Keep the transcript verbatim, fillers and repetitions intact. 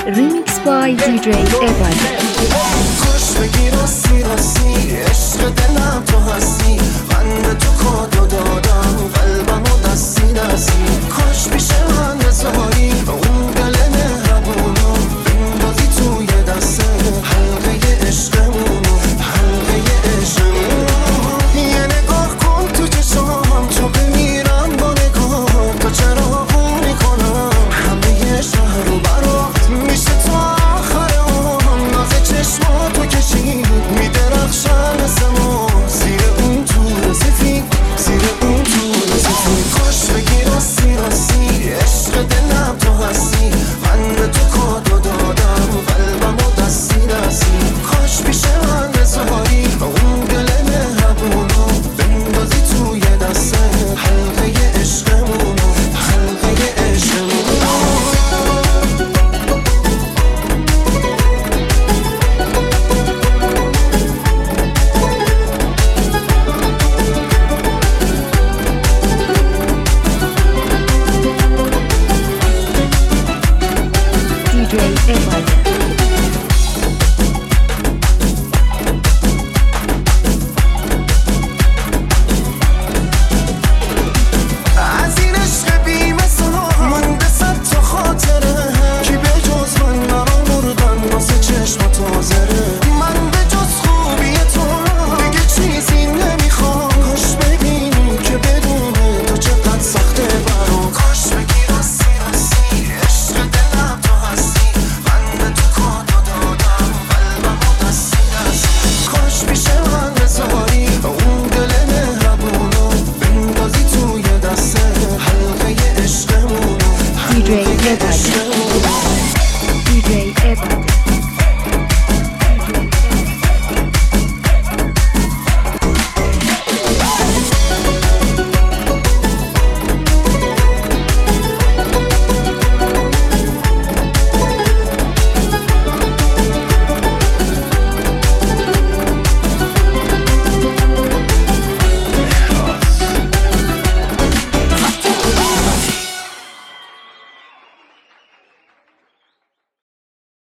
Remix by دی جی Evan. خوش بگی راستی راستی عشق دلم تو هستی، من به تو کادو دادم قلبمو دستی دستی. کاش پیش من بذاری اون دل مهربونو بندازی توی دسته حلقه عشقمونو حلقه عشقمونو. یه نگاه کن تو چشام تو بمیرم با نگاه، تو چرا بون میکنم همه شهر رو برات میشه تو آخر آن ناز چشما تو کشید میدرخشن مثل ما زیر اون تور سفید زیر اون تور سفید. خوش بگی راستی راستی عشق دلم تو هستی، من به تو کادو دادم قلبمو دستی دستی. کاش پیش من بذاری اون دل مهربونو بندازی توی دسته حلقه عشقمونو حلقه عشقمونو. دی جی Evan.